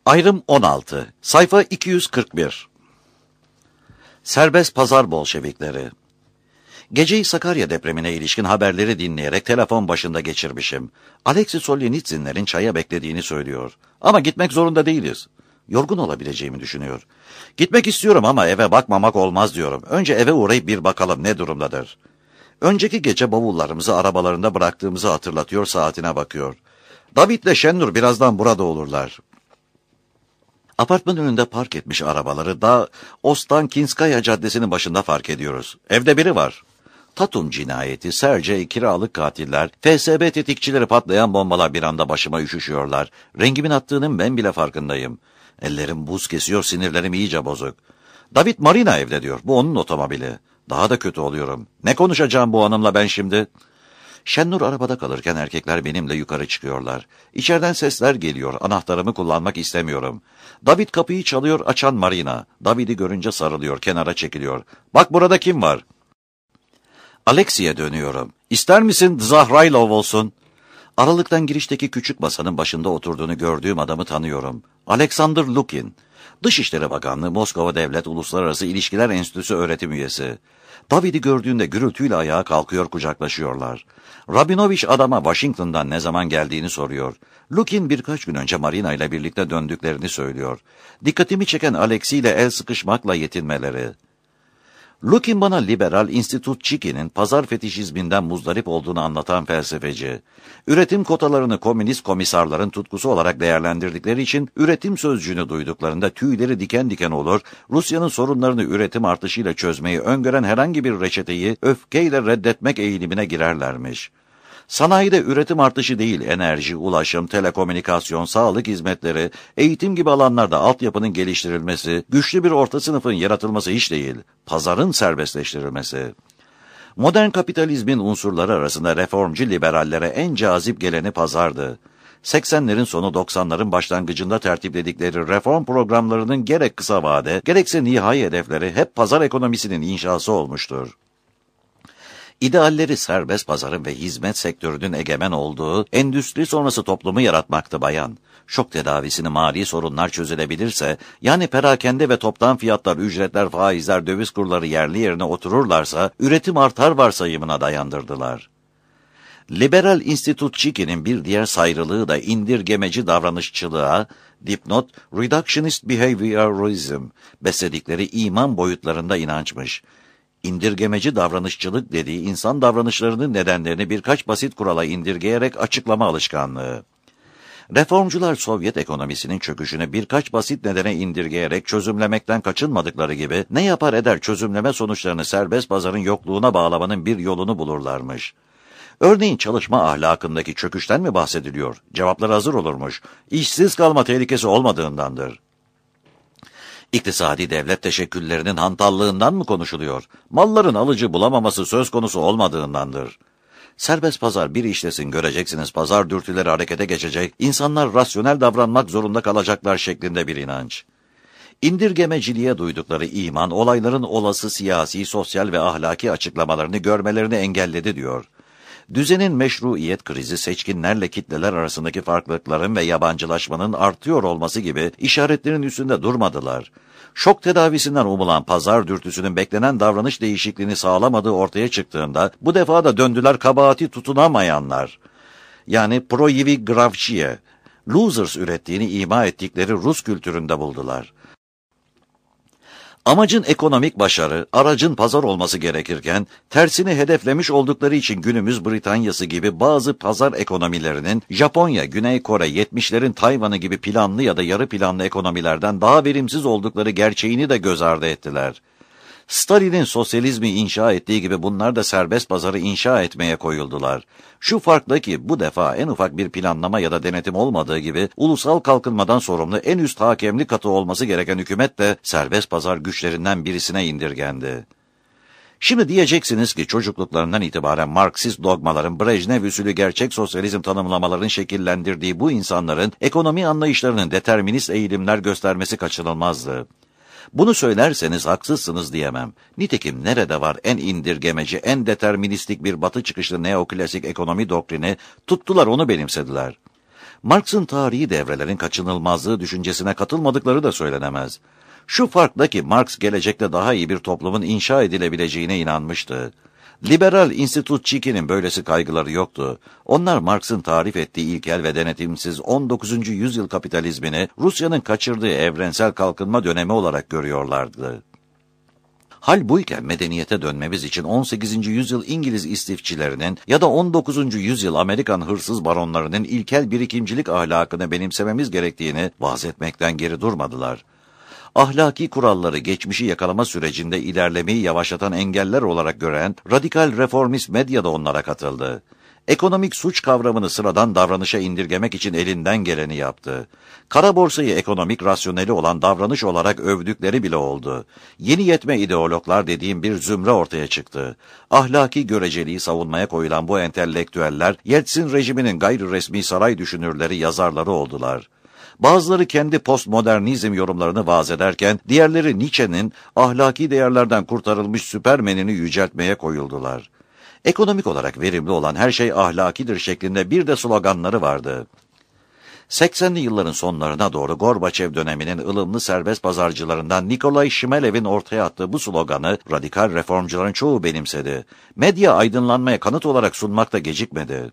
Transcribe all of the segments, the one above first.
Ayrım 16, sayfa 241. Serbest pazar Bolşevikleri. Geceyi Sakarya depremine ilişkin haberleri dinleyerek telefon başında geçirmişim. Alexis Soljenitsinlerin çaya beklediğini söylüyor. Ama gitmek zorunda değiliz. Yorgun olabileceğimi düşünüyor. Gitmek istiyorum ama eve bakmamak olmaz diyorum. Önce eve uğrayıp bir bakalım ne durumdadır. Önceki gece bavullarımızı arabalarında bıraktığımızı hatırlatıyor, saatine bakıyor. David'le Şennur birazdan burada olurlar. Apartmanın önünde park etmiş arabaları da Ostankinskaya Caddesi'nin başında fark ediyoruz. Evde biri var. Tatum cinayeti, Sergey, kiralık katiller, FSB tetikçileri, patlayan bombalar bir anda başıma üşüşüyorlar. Rengimin attığının ben bile farkındayım. Ellerim buz kesiyor, sinirlerim iyice bozuk. David Marina evde diyor. Bu onun otomobili. Daha da kötü oluyorum. Ne konuşacağım bu hanımla ben şimdi? Şennur arabada kalırken erkekler benimle yukarı çıkıyorlar. İçeriden sesler geliyor. Anahtarımı kullanmak istemiyorum. David kapıyı çalıyor, açan Marina. David'i görünce sarılıyor, kenara çekiliyor. Bak burada kim var? Alexi'ye dönüyorum. İster misin Zahrailov olsun? Aralıktan girişteki küçük masanın başında oturduğunu gördüğüm adamı tanıyorum. Alexander Lukin. Dışişleri Bakanlığı, Moskova Devlet Uluslararası İlişkiler Enstitüsü öğretim üyesi. David'i gördüğünde gürültüyle ayağa kalkıyor, kucaklaşıyorlar. Rabinovich adama Washington'dan ne zaman geldiğini soruyor. Lukin birkaç gün önce Marina ile birlikte döndüklerini söylüyor. Dikkatimi çeken Alexi ile el sıkışmakla yetinmeleri. Lukin bana liberal Institutçiki'nin pazar fetişizminden muzdarip olduğunu anlatan felsefeci. Üretim kotalarını komünist komisarların tutkusu olarak değerlendirdikleri için üretim sözcüğünü duyduklarında tüyleri diken diken olur, Rusya'nın sorunlarını üretim artışıyla çözmeyi öngören herhangi bir reçeteyi öfkeyle reddetmek eğilimine girerlermiş. Sanayide üretim artışı değil, enerji, ulaşım, telekomünikasyon, sağlık hizmetleri, eğitim gibi alanlarda altyapının geliştirilmesi, güçlü bir orta sınıfın yaratılması hiç değil, pazarın serbestleştirilmesi. Modern kapitalizmin unsurları arasında reformcu liberallere en cazip geleni pazardı. 80'lerin sonu 90'ların başlangıcında tertipledikleri reform programlarının gerek kısa vade, gerekse nihai hedefleri hep pazar ekonomisinin inşası olmuştur. İdealleri serbest pazarın ve hizmet sektörünün egemen olduğu endüstri sonrası toplumu yaratmaktı bayan. Şok tedavisini mali sorunlar çözülebilirse, yani perakende ve toptan fiyatlar, ücretler, faizler, döviz kurları yerli yerine otururlarsa, üretim artar varsayımına dayandırdılar. Liberal Institutçiki'nin bir diğer sayrılığı da indirgemeci davranışçılığa, dipnot, reductionist behaviorism, besledikleri iman boyutlarında inançmış. İndirgemeci davranışçılık dediği insan davranışlarının nedenlerini birkaç basit kurala indirgeyerek açıklama alışkanlığı. Reformcular Sovyet ekonomisinin çöküşünü birkaç basit nedene indirgeyerek çözümlemekten kaçınmadıkları gibi ne yapar eder çözümleme sonuçlarını serbest pazarın yokluğuna bağlamanın bir yolunu bulurlarmış. Örneğin çalışma ahlakındaki çöküşten mi bahsediliyor? Cevapları hazır olurmuş. İşsiz kalma tehlikesi olmadığındandır. İktisadi devlet teşekküllerinin hantallığından mı konuşuluyor? Malların alıcı bulamaması söz konusu olmadığındandır. Serbest pazar bir işlesin göreceksiniz, pazar dürtüleri harekete geçecek, insanlar rasyonel davranmak zorunda kalacaklar şeklinde bir inanç. İndirgemeciliğe duydukları iman, olayların olası siyasi, sosyal ve ahlaki açıklamalarını görmelerini engelledi diyor. Düzenin meşruiyet krizi, seçkinlerle kitleler arasındaki farklılıkların ve yabancılaşmanın artıyor olması gibi işaretlerin üstünde durmadılar. Şok tedavisinden umulan pazar dürtüsünün beklenen davranış değişikliğini sağlamadığı ortaya çıktığında bu defa da döndüler kabahati tutunamayanlar. Yani Proyevi Gravçi'ye, losers ürettiğini ima ettikleri Rus kültüründe buldular. Amacın ekonomik başarı, aracın pazar olması gerekirken, tersini hedeflemiş oldukları için günümüz Britanya'sı gibi bazı pazar ekonomilerinin, Japonya, Güney Kore, 70'lerin Tayvan'ı gibi planlı ya da yarı planlı ekonomilerden daha verimsiz oldukları gerçeğini de göz ardı ettiler. Stalin'in sosyalizmi inşa ettiği gibi bunlar da serbest pazarı inşa etmeye koyuldular. Şu farkla ki bu defa en ufak bir planlama ya da denetim olmadığı gibi ulusal kalkınmadan sorumlu en üst hakemli katı olması gereken hükümet de serbest pazar güçlerinden birisine indirgendi. Şimdi diyeceksiniz ki çocukluklarından itibaren Marksist dogmaların, Brejnev usulü gerçek sosyalizm tanımlamaların şekillendirdiği bu insanların ekonomi anlayışlarının determinist eğilimler göstermesi kaçınılmazdı. Bunu söylerseniz haksızsınız diyemem. Nitekim nerede var en indirgemeci, en deterministik bir batı çıkışlı neoklasik ekonomi doktrini, tuttular onu benimsediler. Marx'ın tarihi devrelerin kaçınılmazlığı düşüncesine katılmadıkları da söylenemez. Şu farkla ki Marx gelecekte daha iyi bir toplumun inşa edilebileceğine inanmıştı. Liberal Institutçiki'nin böylesi kaygıları yoktu. Onlar Marx'ın tarif ettiği ilkel ve denetimsiz 19. yüzyıl kapitalizmini Rusya'nın kaçırdığı evrensel kalkınma dönemi olarak görüyorlardı. Hal buyken medeniyete dönmemiz için 18. yüzyıl İngiliz istifçilerinin ya da 19. yüzyıl Amerikan hırsız baronlarının ilkel birikimcilik ahlakını benimsememiz gerektiğini vaaz etmekten geri durmadılar. Ahlaki kuralları geçmişi yakalama sürecinde ilerlemeyi yavaşlatan engeller olarak gören radikal reformist medya da onlara katıldı. Ekonomik suç kavramını sıradan davranışa indirgemek için elinden geleni yaptı. Kara borsayı ekonomik rasyoneli olan davranış olarak övdükleri bile oldu. Yeni yetme ideologlar dediğim bir zümre ortaya çıktı. Ahlaki göreceliği savunmaya koyulan bu entelektüeller, Yeltsin rejiminin gayri resmi saray düşünürleri, yazarları oldular. Bazıları kendi postmodernizm yorumlarını vaaz ederken, diğerleri Nietzsche'nin ahlaki değerlerden kurtarılmış süpermenini yüceltmeye koyuldular. Ekonomik olarak verimli olan her şey ahlakidir şeklinde bir de sloganları vardı. 80'li yılların sonlarına doğru Gorbaçev döneminin ılımlı serbest pazarcılarından Nikolay Şimelev'in ortaya attığı bu sloganı radikal reformcuların çoğu benimsedi. Medya aydınlanmaya kanıt olarak sunmakta gecikmedi.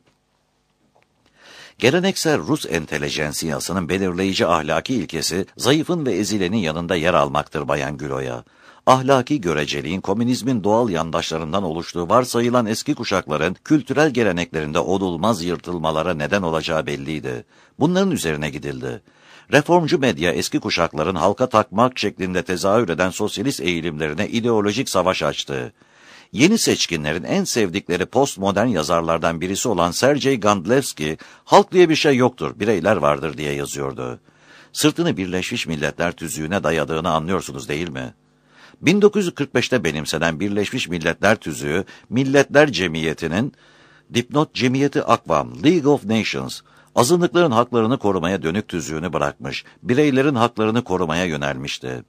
Geleneksel Rus entelijensiyasının belirleyici ahlaki ilkesi, zayıfın ve ezilenin yanında yer almaktır Bayan Gülo'ya. Ahlaki göreceliğin komünizmin doğal yandaşlarından oluştuğu varsayılan eski kuşakların kültürel geleneklerinde onulmaz yırtılmalara neden olacağı belliydi. Bunların üzerine gidildi. Reformcu medya eski kuşakların halka takmak şeklinde tezahür eden sosyalist eğilimlerine ideolojik savaş açtı. Yeni seçkinlerin en sevdikleri postmodern yazarlardan birisi olan Sergey Gandlevski, halk diye bir şey yoktur, bireyler vardır diye yazıyordu. Sırtını Birleşmiş Milletler tüzüğüne dayadığını anlıyorsunuz değil mi? 1945'te benimsenen Birleşmiş Milletler tüzüğü, Milletler Cemiyeti'nin, dipnot Cemiyeti Akvam, League of Nations, azınlıkların haklarını korumaya dönük tüzüğünü bırakmış, bireylerin haklarını korumaya yönelmişti.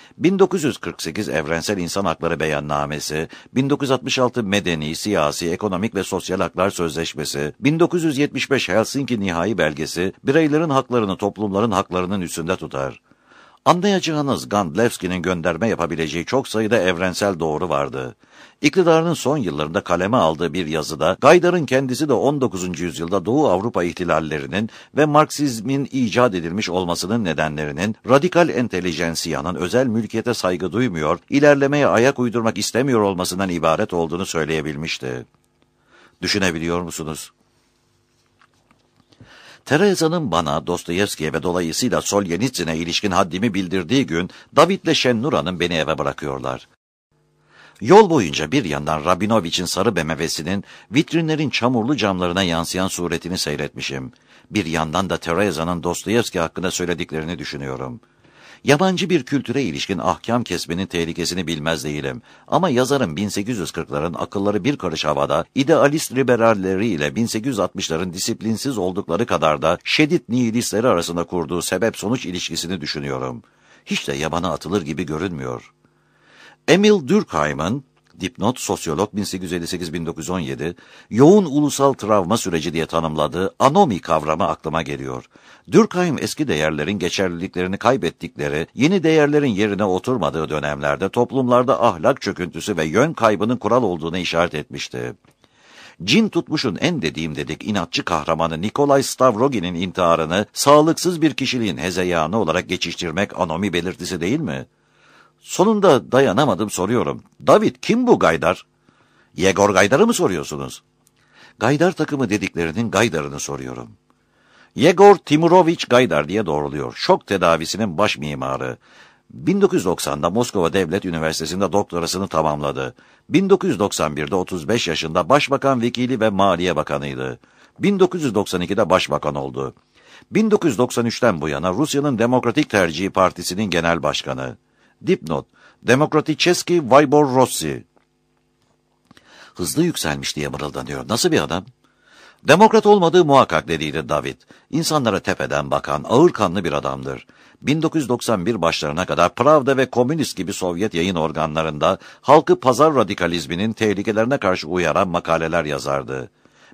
1948 Evrensel İnsan Hakları Beyannamesi, 1966 Medeni, Siyasi, Ekonomik ve Sosyal Haklar Sözleşmesi, 1975 Helsinki Nihai Belgesi, bireylerin haklarını toplumların haklarının üstünde tutar. Anlayacağınız Gandlevski'nin gönderme yapabileceği çok sayıda evrensel doğru vardı. İktidarının son yıllarında kaleme aldığı bir yazıda, Gaydar'ın kendisi de 19. yüzyılda Doğu Avrupa ihtilallerinin ve Marksizmin icat edilmiş olmasının nedenlerinin, radikal entelijensiyanın özel mülkiyete saygı duymuyor, ilerlemeye ayak uydurmak istemiyor olmasından ibaret olduğunu söyleyebilmişti. Düşünebiliyor musunuz? Teresa'nın bana, Dostoyevski'ye ve dolayısıyla Soljenitsin'e ilişkin haddimi bildirdiği gün, David'le Şennura'nın beni eve bırakıyorlar. Yol boyunca bir yandan Rabinovic'in sarı BMW'sinin vitrinlerin çamurlu camlarına yansıyan suretini seyretmişim. Bir yandan da Teresa'nın Dostoyevski hakkında söylediklerini düşünüyorum. Yabancı bir kültüre ilişkin ahkam kesmenin tehlikesini bilmez değilim. Ama yazarın 1840'ların akılları bir karış havada, idealist liberalleriyle 1860'ların disiplinsiz oldukları kadar da şiddet nihilistleri arasında kurduğu sebep-sonuç ilişkisini düşünüyorum. Hiç de yabana atılır gibi görünmüyor. Emil Durkheim'ın, dipnot sosyolog 1858-1917, yoğun ulusal travma süreci diye tanımladığı anomi kavramı aklıma geliyor. Durkheim eski değerlerin geçerliliklerini kaybettikleri, yeni değerlerin yerine oturmadığı dönemlerde toplumlarda ahlak çöküntüsü ve yön kaybının kural olduğunu işaret etmişti. Cin tutmuşun en dediğim dedik inatçı kahramanı Nikolay Stavrogin'in intiharını sağlıksız bir kişiliğin hezeyanı olarak geçiştirmek anomi belirtisi değil mi? Sonunda dayanamadım, soruyorum. David, kim bu Gaydar? Yegor Gaydar'ı mı soruyorsunuz? Gaydar takımı dediklerinin Gaydar'ını soruyorum. Yegor Timurovich Gaydar diye doğruluyor. Şok tedavisinin baş mimarı. 1990'da Moskova Devlet Üniversitesi'nde doktorasını tamamladı. 1991'de 35 yaşında Başbakan Vekili ve Maliye Bakanıydı. 1992'de Başbakan oldu. 1993'ten bu yana Rusya'nın Demokratik Tercihi Partisi'nin genel başkanı. Dipnot, Demokraticheski Vybor Rossi. Hızlı yükselmiş diye mırıldanıyor. Nasıl bir adam? Demokrat olmadığı muhakkak dediydi David. İnsanlara tepeden bakan, ağırkanlı bir adamdır. 1991 başlarına kadar Pravda ve Komünist gibi Sovyet yayın organlarında halkı pazar radikalizminin tehlikelerine karşı uyaran makaleler yazardı.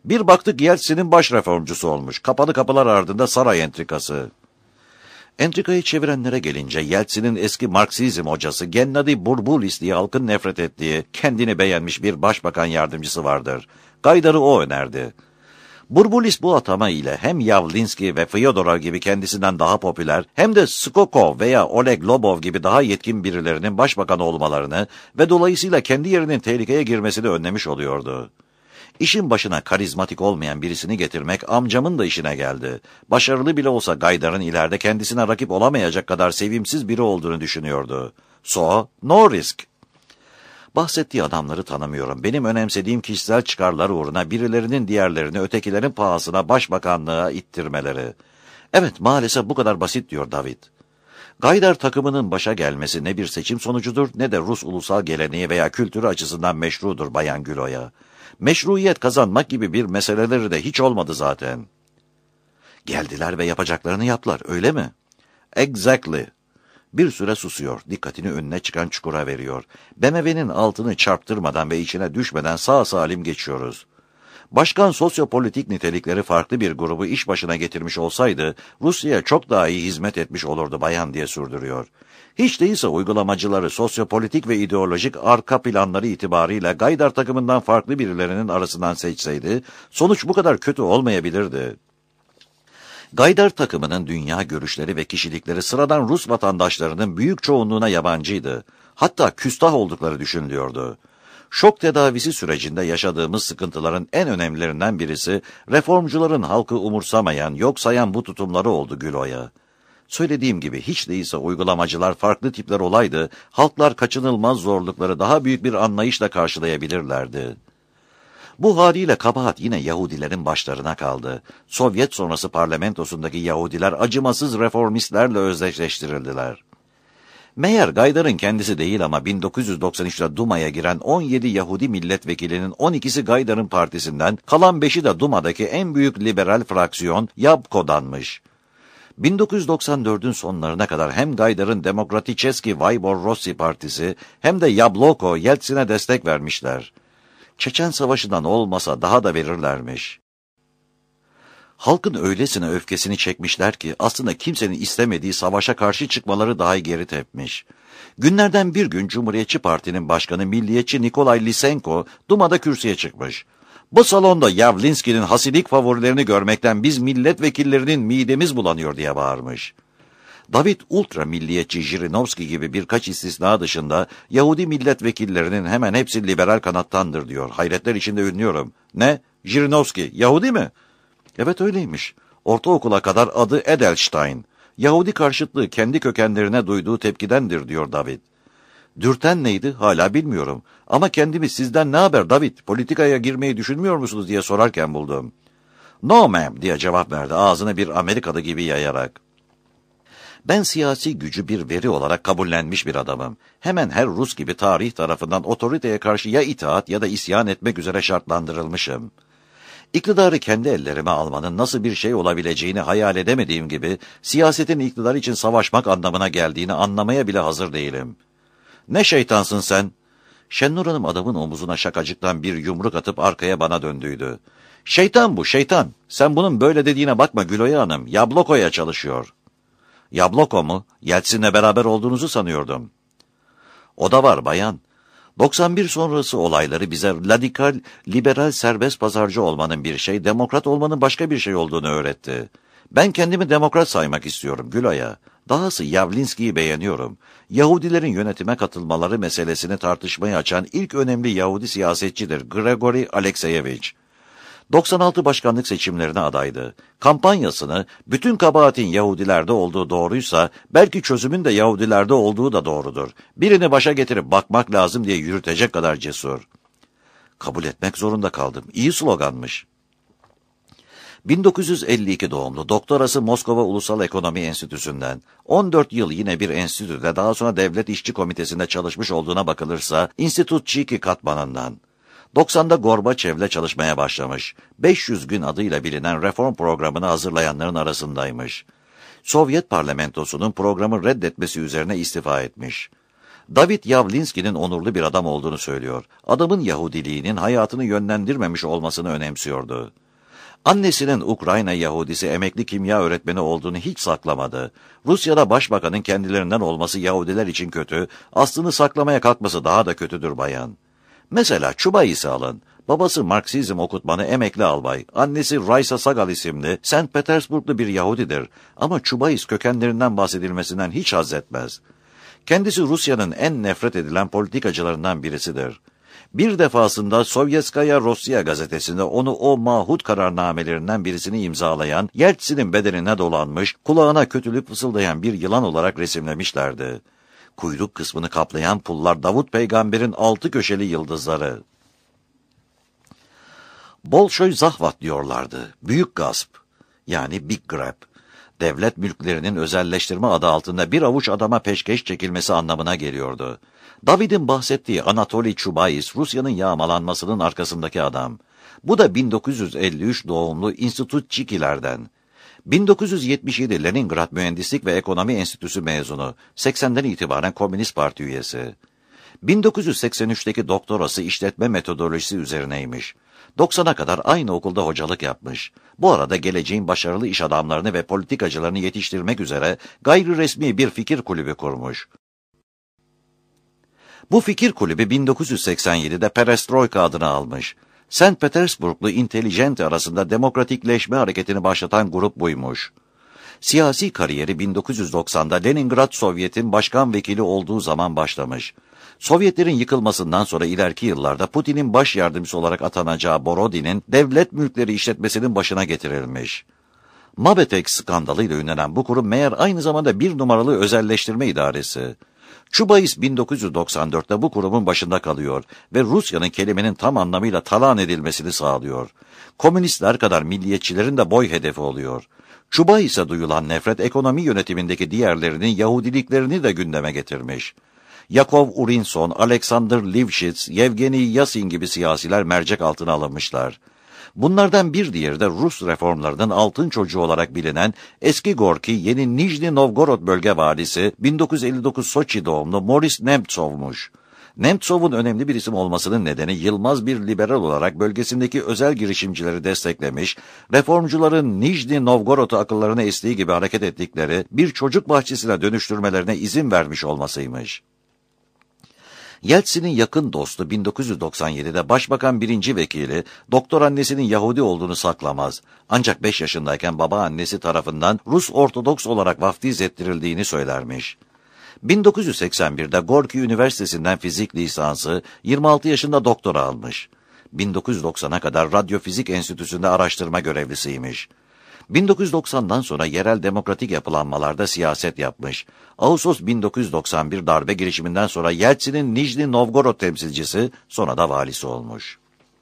Bir baktık Yeltsin'in baş reformcusu olmuş. Kapalı kapılar ardında saray entrikası. Entrikayı çevirenlere gelince Yeltsin'in eski Marksizm hocası Gennady Burbulis diye halkın nefret ettiği, kendini beğenmiş bir başbakan yardımcısı vardır. Gaydar'ı o önerdi. Burbulis bu atama ile hem Yavlinski ve Fyodorov gibi kendisinden daha popüler hem de Skokov veya Oleg Lobov gibi daha yetkin birilerinin başbakan olmalarını ve dolayısıyla kendi yerinin tehlikeye girmesini önlemiş oluyordu. İşin başına karizmatik olmayan birisini getirmek amcamın da işine geldi. Başarılı bile olsa Gaydar'ın ileride kendisine rakip olamayacak kadar sevimsiz biri olduğunu düşünüyordu. So, no risk. Bahsettiği adamları tanımıyorum. Benim önemsediğim kişisel çıkarlar uğruna birilerinin diğerlerini ötekilerin pahasına başbakanlığa ittirmeleri. Evet, maalesef bu kadar basit diyor David. Gaydar takımının başa gelmesi ne bir seçim sonucudur ne de Rus ulusal geleneği veya kültürü açısından meşrudur Bayan Güloya. Meşruiyet kazanmak gibi bir meseleleri de hiç olmadı zaten. Geldiler ve yapacaklarını yaptılar, öyle mi? Exactly. Bir süre susuyor, dikkatini önüne çıkan çukura veriyor. BMW'nin altını çarptırmadan ve içine düşmeden sağ salim geçiyoruz. Başkan sosyopolitik nitelikleri farklı bir grubu iş başına getirmiş olsaydı, Rusya'ya çok daha iyi hizmet etmiş olurdu bayan diye sürdürüyor. Hiç değilse uygulamacıları, sosyopolitik ve ideolojik arka planları itibariyle Gaydar takımından farklı birilerinin arasından seçseydi, sonuç bu kadar kötü olmayabilirdi. Gaydar takımının dünya görüşleri ve kişilikleri sıradan Rus vatandaşlarının büyük çoğunluğuna yabancıydı. Hatta küstah oldukları düşünülüyordu. Şok tedavisi sürecinde yaşadığımız sıkıntıların en önemlilerinden birisi, reformcuların halkı umursamayan, yok sayan bu tutumları oldu Güloya. Söylediğim gibi hiç değilse uygulamacılar farklı tipler olaydı, halklar kaçınılmaz zorlukları daha büyük bir anlayışla karşılayabilirlerdi. Bu haliyle kabahat yine Yahudilerin başlarına kaldı. Sovyet sonrası parlamentosundaki Yahudiler acımasız reformistlerle özdeşleştirildiler. Meğer Gaydar'ın kendisi değil ama 1993'te Duma'ya giren 17 Yahudi milletvekilinin 12'si Gaydar'ın partisinden, kalan 5'i de Duma'daki en büyük liberal fraksiyon Yabko'danmış. 1994'ün sonlarına kadar hem Gaydar'ın Demokraticheski Vaybor Rossi partisi hem de Yabloko Yeltsin'e destek vermişler. Çeçen Savaşı'ndan olmasa daha da verirlermiş. Halkın öylesine öfkesini çekmişler ki aslında kimsenin istemediği savaşa karşı çıkmaları dahi geri tepmiş. Günlerden bir gün Cumhuriyetçi Parti'nin başkanı milliyetçi Nikolay Lysenko Duma'da kürsüye çıkmış. Bu salonda Yavlinski'nin hasidik favorilerini görmekten biz milletvekillerinin midemiz bulanıyor diye bağırmış. David ultra milliyetçi Jirinovski gibi birkaç istisna dışında Yahudi milletvekillerinin hemen hepsi liberal kanattandır diyor. Hayretler içinde ünlüyorum. Ne? Jirinovski Yahudi mi? Evet öyleymiş. Ortaokula kadar adı Edelstein. Yahudi karşıtlığı kendi kökenlerine duyduğu tepkidendir diyor David. Dürten neydi hala bilmiyorum. Ama kendimi sizden ne haber David, politikaya girmeyi düşünmüyor musunuz diye sorarken buldum. No ma'am diye cevap verdi ağzını bir Amerikalı gibi yayarak. Ben siyasi gücü bir veri olarak kabullenmiş bir adamım. Hemen her Rus gibi tarih tarafından otoriteye karşı ya itaat ya da isyan etmek üzere şartlandırılmışım. İktidarı kendi ellerime almanın nasıl bir şey olabileceğini hayal edemediğim gibi, siyasetin iktidar için savaşmak anlamına geldiğini anlamaya bile hazır değilim. Ne şeytansın sen? Şennur Hanım adamın omuzuna şakacıktan bir yumruk atıp arkaya bana döndüydü. Şeytan bu, şeytan. Sen bunun böyle dediğine bakma Güloya Hanım. Yabloko'ya çalışıyor. Yabloko mu? Yeltsin'le beraber olduğunuzu sanıyordum. O da var bayan. 91 sonrası olayları bize radikal, liberal, serbest pazarcı olmanın bir şey, demokrat olmanın başka bir şey olduğunu öğretti. Ben kendimi demokrat saymak istiyorum Güloya. Dahası Yavlinski'yi beğeniyorum. Yahudilerin yönetime katılmaları meselesini tartışmayı açan ilk önemli Yahudi siyasetçidir Grigori Alekseyevich. 96 başkanlık seçimlerine adaydı. Kampanyasını bütün kabahatin Yahudilerde olduğu doğruysa belki çözümün de Yahudilerde olduğu da doğrudur. Birini başa getirip bakmak lazım diye yürütecek kadar cesur. Kabul etmek zorunda kaldım. İyi sloganmış. 1952 doğumlu, doktorası Moskova Ulusal Ekonomi Enstitüsü'nden, 14 yıl yine bir enstitüde daha sonra Devlet İşçi Komitesi'nde çalışmış olduğuna bakılırsa, İnstitut Çiki katmanından. 90'da Gorbaçev'le çalışmaya başlamış. 500 gün adıyla bilinen reform programını hazırlayanların arasındaymış. Sovyet parlamentosunun programı reddetmesi üzerine istifa etmiş. David Yavlinski'nin onurlu bir adam olduğunu söylüyor. Adamın Yahudiliğinin hayatını yönlendirmemiş olmasını önemsiyordu. Annesinin Ukrayna Yahudisi emekli kimya öğretmeni olduğunu hiç saklamadı. Rusya'da başbakanın kendilerinden olması Yahudiler için kötü, aslını saklamaya kalkması daha da kötüdür bayan. Mesela Çubayis'i alın. Babası Marksizm okutmanı emekli albay. Annesi Raysa Sagal isimli St. Petersburglu bir Yahudidir. Ama Çubayis kökenlerinden bahsedilmesinden hiç haz etmez. Kendisi Rusya'nın en nefret edilen politikacılarından birisidir. Bir defasında Sovyetskaya Rossiya gazetesinde onu o mahut kararnamelerinden birisini imzalayan, Yeltsin'in bedenine dolanmış, kulağına kötülük fısıldayan bir yılan olarak resimlemişlerdi. Kuyruk kısmını kaplayan pullar Davut Peygamber'in 6 köşeli yıldızları. Bolşoy Zahvat diyorlardı. Büyük gasp. Yani Big Grab. Devlet mülklerinin özelleştirme adı altında bir avuç adama peşkeş çekilmesi anlamına geliyordu. David'in bahsettiği Anatoli Çubayis, Rusya'nın yağmalanmasının arkasındaki adam. Bu da 1953 doğumlu İnstitutçikilerden. 1977 Leningrad Mühendislik ve Ekonomi Enstitüsü mezunu, 80'den itibaren Komünist Parti üyesi. 1983'teki doktorası işletme metodolojisi üzerineymiş. 90'a kadar aynı okulda hocalık yapmış. Bu arada geleceğin başarılı iş adamlarını ve politikacılarını yetiştirmek üzere gayri resmi bir fikir kulübü kurmuş. Bu fikir kulübü 1987'de Perestroika adını almış. St. Petersburglu intelijenti arasında demokratikleşme hareketini başlatan grup buymuş. Siyasi kariyeri 1990'da Leningrad Sovyet'in başkan vekili olduğu zaman başlamış. Sovyetlerin yıkılmasından sonra ileriki yıllarda Putin'in baş yardımcısı olarak atanacağı Borodin'in devlet mülkleri işletmesinin başına getirilmiş. Mabetek skandalıyla ünlenen bu kurum meğer aynı zamanda bir numaralı özelleştirme idaresi. Çubayis 1994'te bu kurumun başında kalıyor ve Rusya'nın kelimenin tam anlamıyla talan edilmesini sağlıyor. Komünistler kadar milliyetçilerin de boy hedefi oluyor. Çubayis'e duyulan nefret ekonomi yönetimindeki diğerlerinin Yahudiliklerini de gündeme getirmiş. Yakov Urinson, Alexander Lifshitz, Yevgeni Yasin gibi siyasiler mercek altına alınmışlar. Bunlardan bir diğeri de Rus reformlarının altın çocuğu olarak bilinen eski Gorki, yeni Nijni Novgorod bölge valisi 1959 Soçi doğumlu Moris Nemtsov'muş. Nemtsov'un önemli bir isim olmasının nedeni yılmaz bir liberal olarak bölgesindeki özel girişimcileri desteklemiş, reformcuların Nijni Novgorod'u akıllarına estiği gibi hareket ettikleri bir çocuk bahçesine dönüştürmelerine izin vermiş olmasıymış. Yeltsin'in yakın dostu 1997'de Başbakan birinci Vekili, doktor annesinin Yahudi olduğunu saklamaz. Ancak 5 yaşındayken babaannesi tarafından Rus Ortodoks olarak vaftiz ettirildiğini söylermiş. 1981'de Gorki Üniversitesi'nden fizik lisansı, 26 yaşında doktora almış. 1990'a kadar Radyofizik Enstitüsü'nde araştırma görevlisiymiş. 1990'dan sonra yerel demokratik yapılanmalarda siyaset yapmış. Ağustos 1991 darbe girişiminden sonra Yeltsin'in Nijni Novgorod temsilcisi, sonra da valisi olmuş.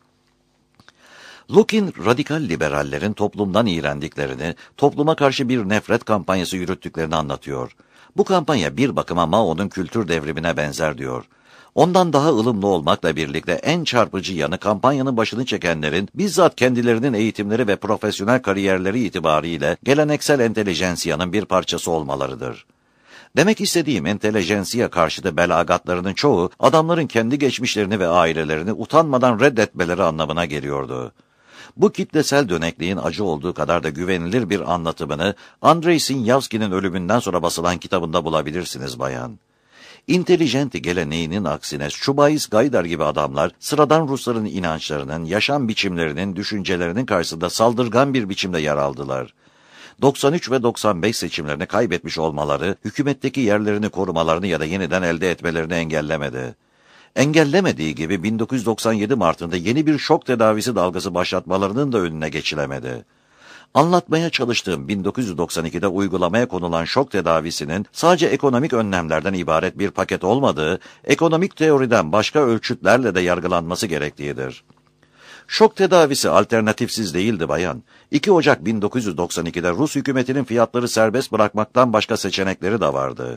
Lukin, radikal liberallerin toplumdan iğrendiklerini, topluma karşı bir nefret kampanyası yürüttüklerini anlatıyor. Bu kampanya bir bakıma Mao'nun kültür devrimine benzer diyor. Ondan daha ılımlı olmakla birlikte en çarpıcı yanı kampanyanın başını çekenlerin bizzat kendilerinin eğitimleri ve profesyonel kariyerleri itibariyle geleneksel entelejensiyanın bir parçası olmalarıdır. Demek istediğim entelejensiya karşıtı belagatlarının çoğu adamların kendi geçmişlerini ve ailelerini utanmadan reddetmeleri anlamına geliyordu. Bu kitlesel dönekliğin acı olduğu kadar da güvenilir bir anlatımını Andrei Sinyavski'nin ölümünden sonra basılan kitabında bulabilirsiniz bayan. İntelijenti geleneğinin aksine Çubayis Gaydar gibi adamlar sıradan Rusların inançlarının, yaşam biçimlerinin, düşüncelerinin karşısında saldırgan bir biçimde yer aldılar. 93 ve 95 seçimlerini kaybetmiş olmaları, hükümetteki yerlerini korumalarını ya da yeniden elde etmelerini engellemedi. Engellemediği gibi 1997 Mart'ında yeni bir şok tedavisi dalgası başlatmalarının da önüne geçilemedi. Anlatmaya çalıştığım 1992'de uygulamaya konulan şok tedavisinin sadece ekonomik önlemlerden ibaret bir paket olmadığı, ekonomik teoriden başka ölçütlerle de yargılanması gerektiğidir. Şok tedavisi alternatifsiz değildi bayan. 2 Ocak 1992'de Rus hükümetinin fiyatları serbest bırakmaktan başka seçenekleri de vardı.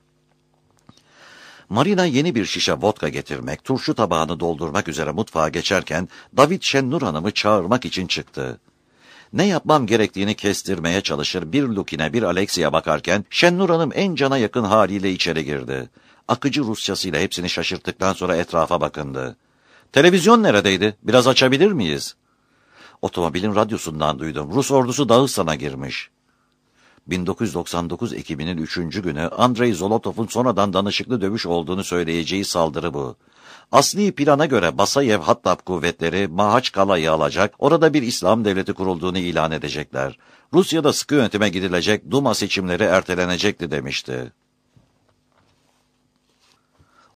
Marina yeni bir şişe vodka getirmek, turşu tabağını doldurmak üzere mutfağa geçerken David Şennur Hanım'ı çağırmak için çıktı. Ne yapmam gerektiğini kestirmeye çalışır, bir Lukin'e bir Alexi'ye bakarken Şennur Hanım en cana yakın haliyle içeri girdi. Akıcı Rusçasıyla hepsini şaşırttıktan sonra etrafa bakındı. Televizyon neredeydi? Biraz açabilir miyiz? Otomobilin radyosundan duydum. Rus ordusu Dağıstan'a girmiş. 1999 Ekibi'nin 3. günü Andrei Zolotov'un sonradan danışıklı dövüş olduğunu söyleyeceği saldırı bu. Asli plana göre Basayev Hattab kuvvetleri Mahaçkala'yı alacak, orada bir İslam devleti kurulduğunu ilan edecekler. Rusya'da sıkı yönetime gidilecek, Duma seçimleri ertelenecekti demişti.